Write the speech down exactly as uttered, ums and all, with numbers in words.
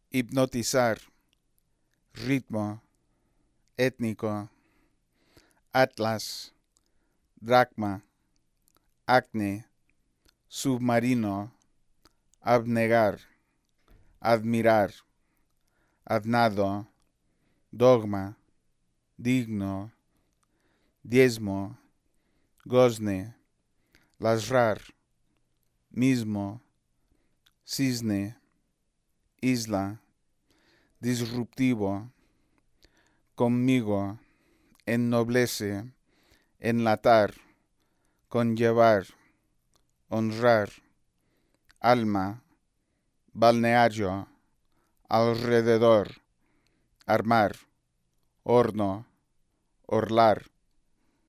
hipnotizar, ritmo, étnico, atlas, dracma, acne, submarino, abnegar, admirar, adnado, dogma, digno, diezmo, gozne, lasrar, mismo, cisne, isla, disruptivo, conmigo, ennoblece, enlatar, conllevar, honrar, alma, balneario, alrededor, armar, horno, orlar,